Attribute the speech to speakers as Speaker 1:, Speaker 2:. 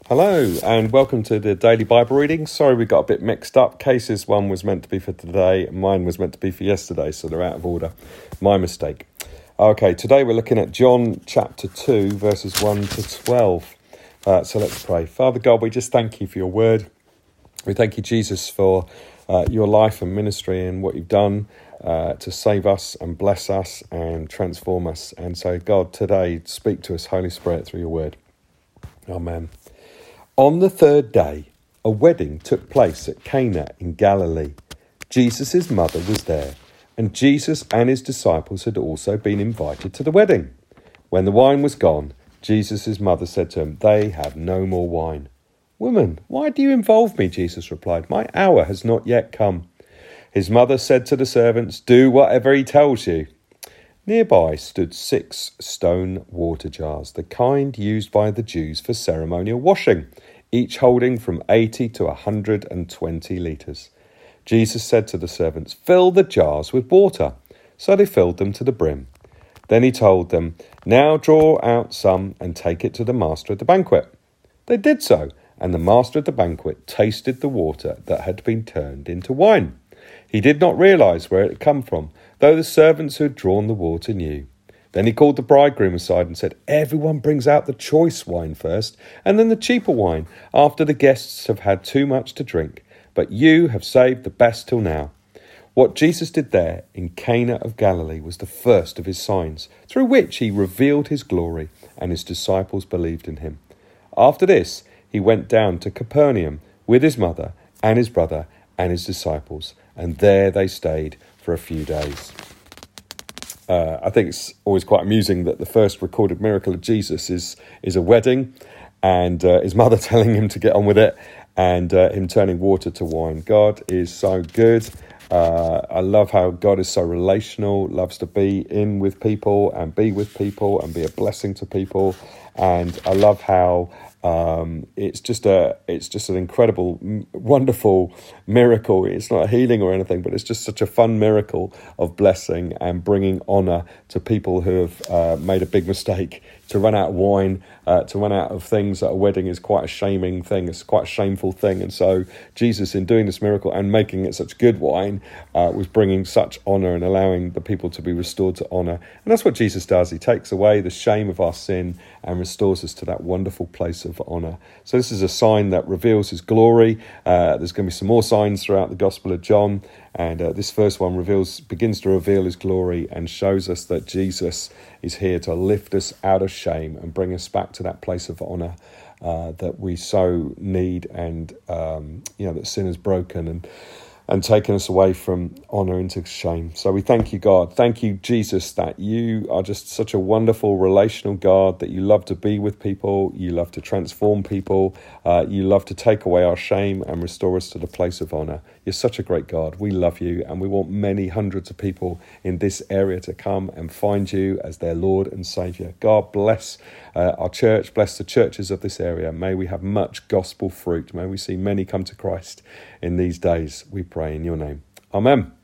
Speaker 1: Hello and welcome to the Daily Bible Reading. Sorry we got a bit mixed up. Casey's one was meant to be for today, mine was meant to be for yesterday, so they're out of order. My mistake. Okay, today we're looking at John chapter 2, verses 1 to 12. So let's pray. Father God, we just thank you for your word. We thank you, Jesus, for your life and ministry and what you've done to save us and bless us and transform us. And so, God, today, speak to us, Holy Spirit, through your word. Amen. On the third day, a wedding took place at Cana in Galilee. Jesus' mother was there, and Jesus and his disciples had also been invited to the wedding. When the wine was gone, Jesus' mother said to him, "They have no more wine." "Woman, why do you involve me?" Jesus replied. "My hour has not yet come." His mother said to the servants, "Do whatever he tells you." Nearby stood 6 stone water jars, the kind used by the Jews for ceremonial washing, each holding from 80 to 120 litres. Jesus said to the servants, "Fill the jars with water." So they filled them to the brim. Then he told them, "Now draw out some and take it to the master of the banquet." They did so, and the master of the banquet tasted the water that had been turned into wine. He did not realize where it had come from, though the servants who had drawn the water knew. Then he called the bridegroom aside and said, "Everyone brings out the choice wine first, and then the cheaper wine, after the guests have had too much to drink. But you have saved the best till now." What Jesus did there in Cana of Galilee was the first of his signs, through which he revealed his glory, and his disciples believed in him. After this, he went down to Capernaum with his mother and his brother and his disciples, and there they stayed for a few days. I think it's always quite amusing that the first recorded miracle of Jesus is a wedding, and his mother telling him to get on with it, and him turning water to wine. God is so good. I love how God is so relational, loves to be in with people and be with people and be a blessing to people. And I love how it's just an incredible, wonderful miracle. It's not a healing or anything, but it's just such a fun miracle of blessing and bringing honour to people who have made a big mistake. To run out of wine, to run out of things at a wedding is quite a shaming thing. It's quite a shameful thing. And so Jesus, in doing this miracle and making it such good wine, was bringing such honour and allowing the people to be restored to honour. And that's what Jesus does. He takes away the shame of our sin and restores us to that wonderful place of honour. So this is a sign that reveals his glory. There's going to be some more signs throughout the Gospel of John. And this first one begins to reveal his glory and shows us that Jesus is here to lift us out of shame and bring us back to that place of honour that we so need, and that sin has broken and taken us away from honour into shame. So we thank you, God. Thank you, Jesus, that you are just such a wonderful relational God, that you love to be with people, you love to transform people, you love to take away our shame and restore us to the place of honour. You're such a great God. We love you, and we want many hundreds of people in this area to come and find you as their Lord and Saviour. God, bless our church, bless the churches of this area. May we have much gospel fruit. May we see many come to Christ in these days, we pray in your name. Amen.